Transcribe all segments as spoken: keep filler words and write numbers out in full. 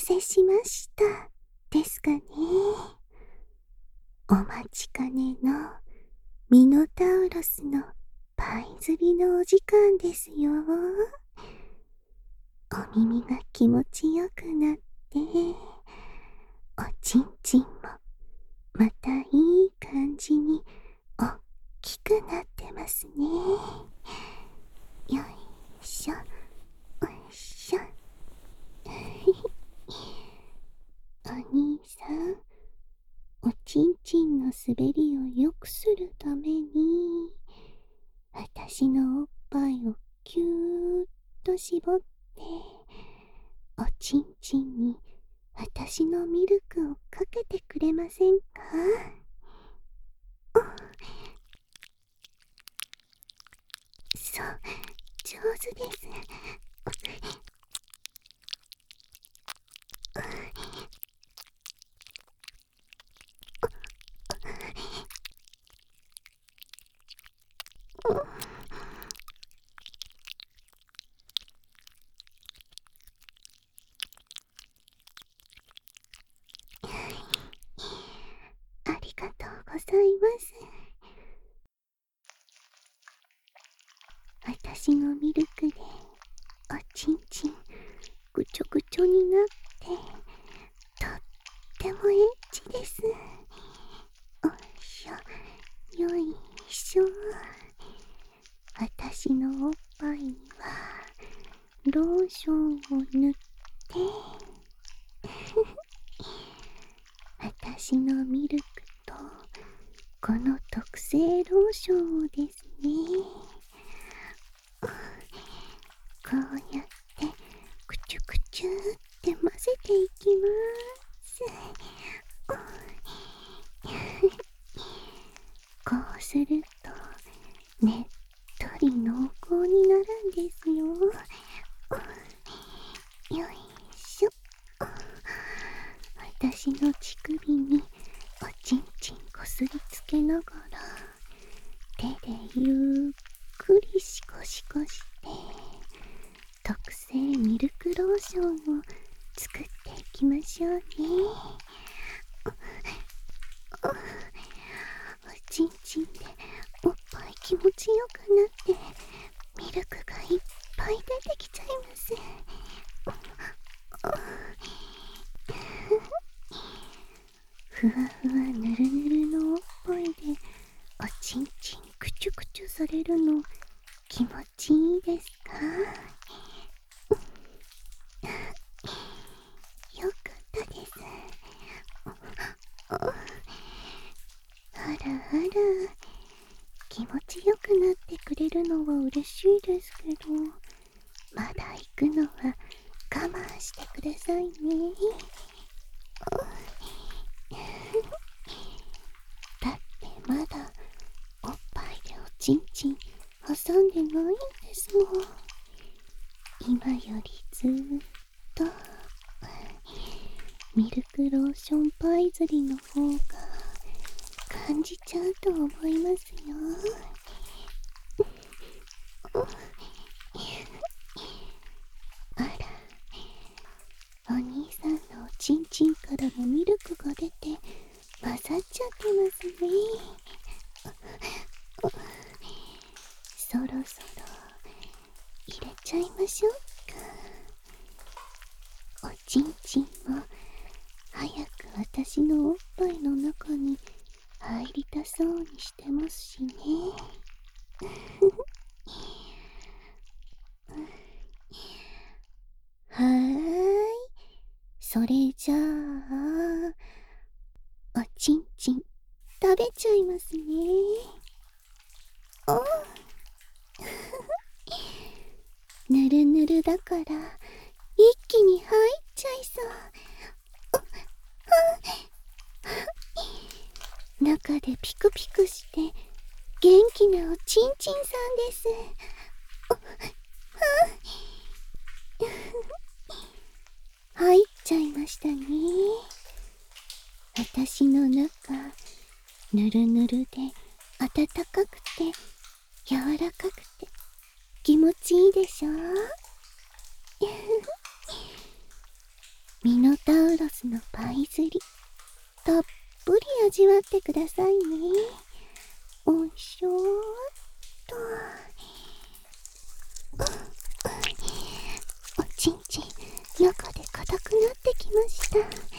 せしましたですかね。お待ちかねのミノタウロスのパイ釣りのお時間ですよ。お耳が気持ちよくなって、おちんちんもまたいい感じにおっきくなってますね。よいしょ、よいしょ。お兄さん、おちんちんの滑りを良くするために、私のおっぱいをぎゅーっと絞って、おちんちんに私のミルクをかけてくれませんか？そう、上手です。ありがとうございます。私のミルクでおちんちんぐちょぐちょになって、とってもエッチです。おいしょ、よいしょ。私のおっぱいにはローションを塗って、私のミルクとこの特製ローションをですね、こうやってくちゅくちゅって混ぜていきます。こうするとねっとり濃厚になるんですよ。よいしょ。私の乳首におちんちんこすりつけながら、手でゆっくりシコシコして特製ミルクローションを作っていきましょうね。おちんちんでおっぱい気持ちよくなってミルクがいっぱい出てきちゃいます。ふわふわぬるぬるのおっぱいでおちんちんくちゅくちゅされるの気持ちいいですか？よかったです。あらあら、気持ちよくなってくれるのは嬉しいですけど、まだ行くのは我慢してくださいね。だってまだおっぱいでおちんちん挟んでないんですもん。今よりずーっとミルクローションパイ釣りの方が感じちゃうと思いますよ。あら、お兄さんのおちんちんからもミルクが出て混ざっちゃってますね。そろそろ入れちゃいましょうか。おちんちんも早く私のおっぱいの中に入りたそうにしてますしね。はーい、それじゃあおちんちん食べちゃいますね。おぬるぬるだから一気に入っちゃいそう。中でピクピクして元気なおちんちんさんです。入っちゃいましたね。私の中ぬるぬるで暖かくて柔らかくて気持ちいいでしょ。ミノウロスのパイ釣り、たっぷり味わってくださいね。おいしょーっと。おちんちん、中で硬くなってきました。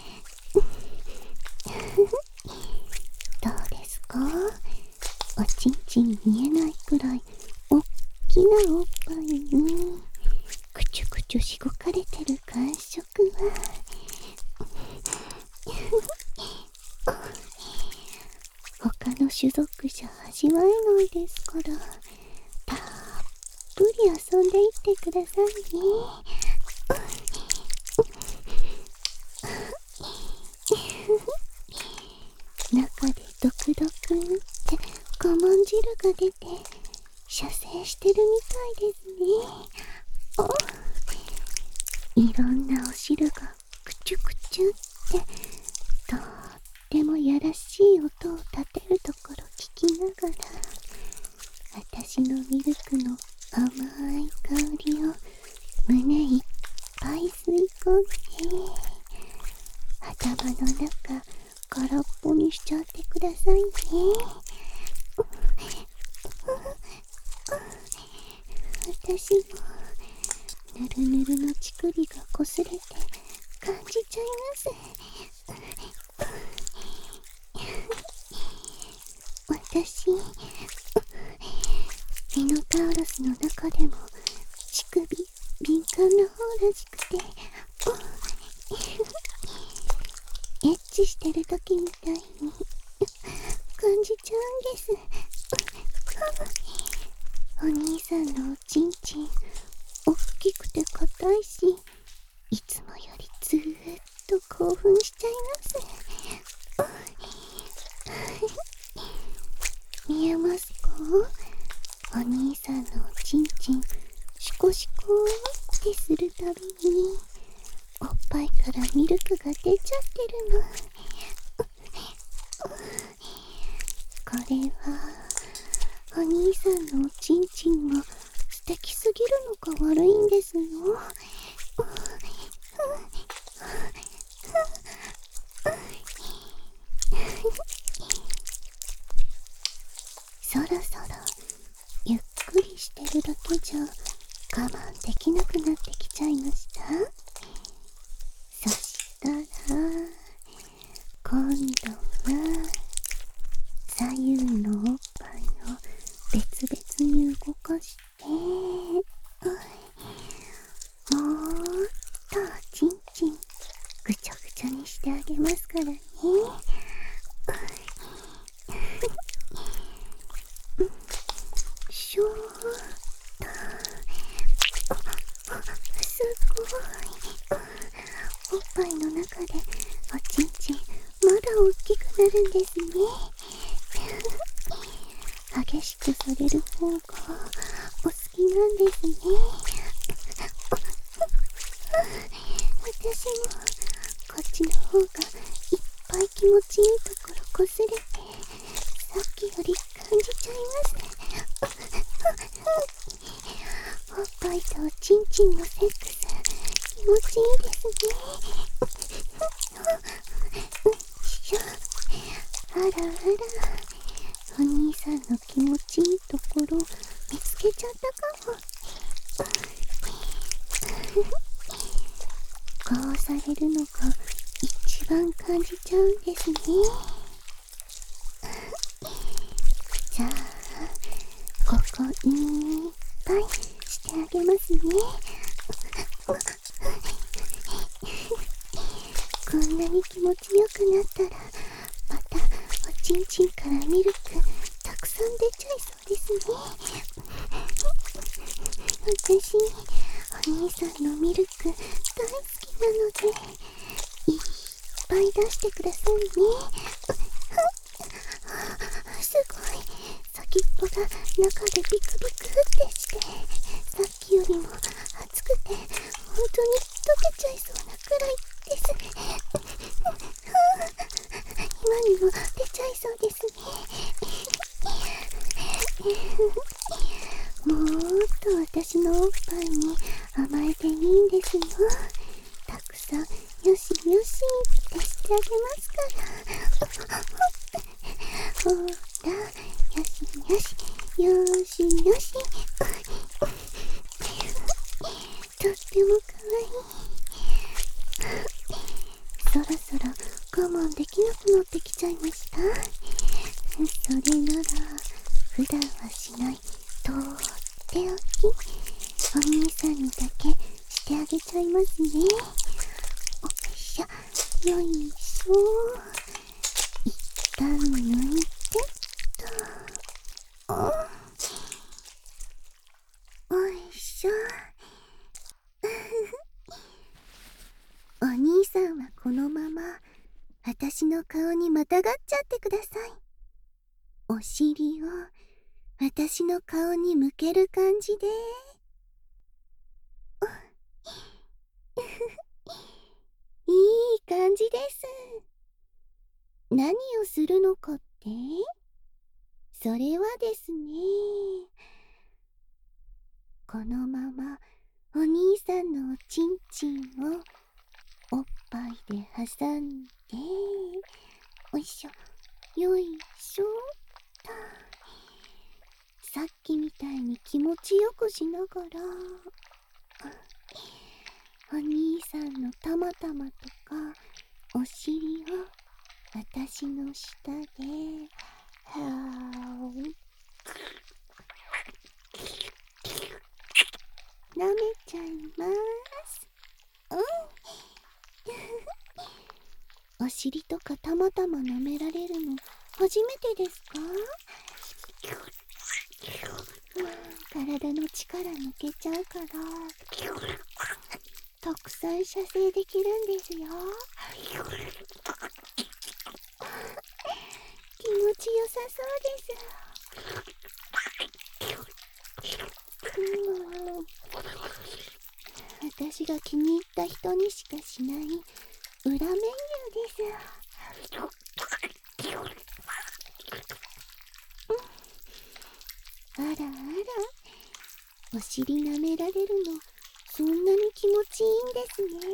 どうですか？おちんちん見えないくらいおっきなおっぱいにくちゅくちゅしごかれてる感触は他の種族じゃ味わえないですから、たっぷり遊んでいってくださいね。中でドクドクって我慢汁が出て射精してるみたいですね。お、いろんなお汁がくちゅくちゅってとってもやらしい音を立てるところ聞きながら、私のミルクの甘い香りを胸いっぱい吸い込んで、頭の中空っぽにしちゃってくださいね。私もぬるぬるの乳首がこすれて感じちゃいます。私、ミノタウロスの中でも乳首敏感な方らしくて、エッチしてる時みたいに感じちゃうんです。お兄さんのおちんちんおっきくて硬いし、いつもよりずーっと興奮しちゃいます。見えますか？お兄さんのおちんちんシコシコーってするたびにおっぱいからミルクが出ちゃってるの。これはお兄さんのおちんちんが素敵すぎるのか悪いんですよ。そろそろゆっくりしてるだけじゃ我慢できなくなってきちゃいました。そしたら今度は左右のおっぱいを別々に動かして、もっとおちんちんぐちゃぐちゃにしてあげますからね。しょーっと。すごい。おっぱいの中でおちんちんまだ大きくなるんですね。激しくされる方がお好きなんですね。私もこっちの方がいっぱい気持ちいいところこすれてさっきより感じちゃいます。おっぱいとおちんちんのセックス気持ちいいですね。あらあら、お兄さんの気持ちいいところ見つけちゃったかも。こうされるのが一番感じちゃうんですね。じゃあここいっぱいしてあげますね。こんなに気持ちよくなったらまたおちんちんからミルクたくさん出ちゃいそうですね。私お兄さんのミルク大好きなのでいっぱい出してくださいね。すごい、先っぽが中でビクビクってして、さっきよりも熱くて本当に溶けちゃいそうなくらいです。今にも出ちゃいそうですね。もーっと私のおっぱいに甘えていいんですよ。たくささん、よしよしってしてあげますから。ほら、よしよし、よしよし。とってもかわいい。そろそろ我慢できなくなってきちゃいました。それなら普段はしないとっておきお兄さんにだけしてあげちゃいますね。おっしゃ、よいしょ。一旦抜いてと。おおいしょ。お兄さんはこのまま私の顔にまたがっちゃってください。お尻を私の顔に向ける感じで。いい感じです。何をするのかって？それはですね、このままお兄さんのおちんちんをおっぱいで挟んで、おいしょ、よいしょと。さっきみたいに気持ちよくしながら、お兄さんのたまたまとかお尻を私の下で、はー舐めちゃいます。うん。お尻とかたまたま舐められるの初めてですか？体の力抜けちゃうからたくさん射精できるんですよ。気持ちよさそうです。うん、私が気に入った人にしかしない裏メニューです。あらあら、お尻舐められるのそんなに気持ちいいんですね。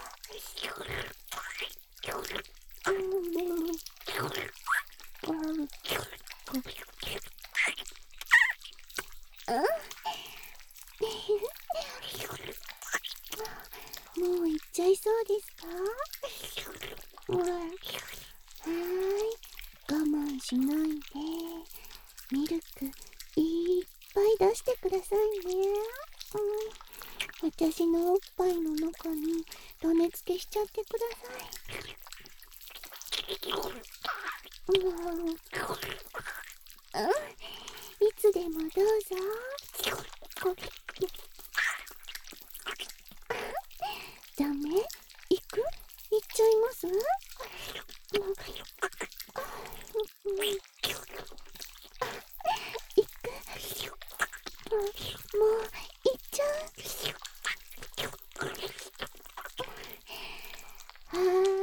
もう行っちゃいそうですか？はーい、我慢しないでミルクいっぱい出してくださいね。うん、私のおっぱいの中に種付けしちゃってください。うん、うん、いつでもどうぞ。ダメ？行く？行っちゃいます？行く？もう行っちゃう？はー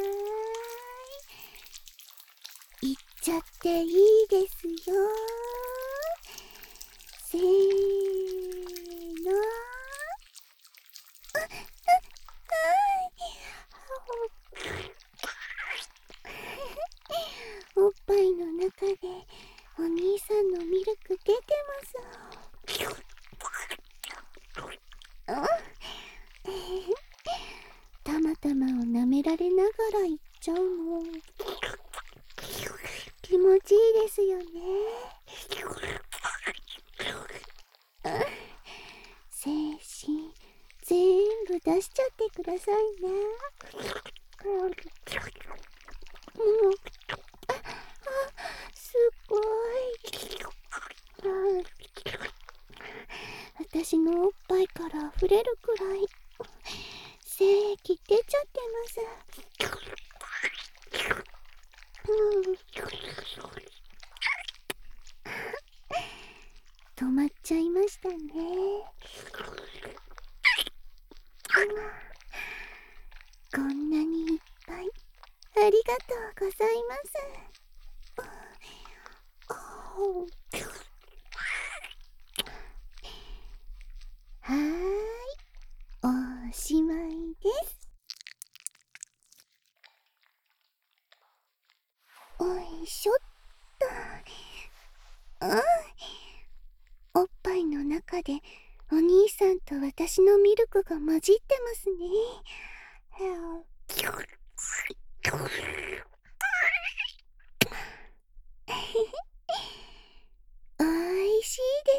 い、行っちゃっていいですよ。せーの。おっぱいの中でお兄さんのミルク出てます。たまたまを舐められながら行っちゃうの気持ちいいですよね。精子全部出しちゃってくださいね。うん、あ、すごい。私のおっぱいから溢れるくらい精液出ちゃってます。うん、止まっちゃいましたね。こんなにいっぱいありがとうございます。はーい、おしまいです。 いしょっと。あおっぱいの中でお兄さんと私のミルクが混じってますね。おいしいです。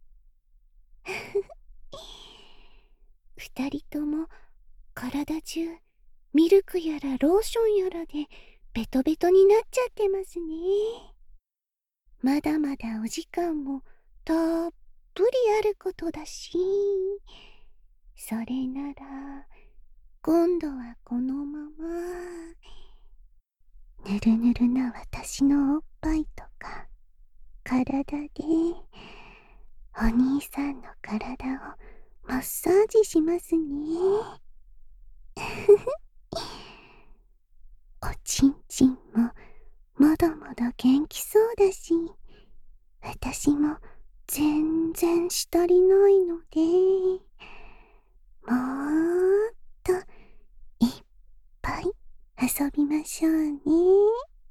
二人とも体中ミルクやらローションやらでベトベトになっちゃってますね。まだまだお時間もたっぷりあることだし、それなら今度はこのままぬるぬるな私のおっぱいとか体でお兄さんの体をマッサージしますね。おちんちんもまだまだ元気そうだし、私も全然したりないので、もーっといっぱい遊びましょうね。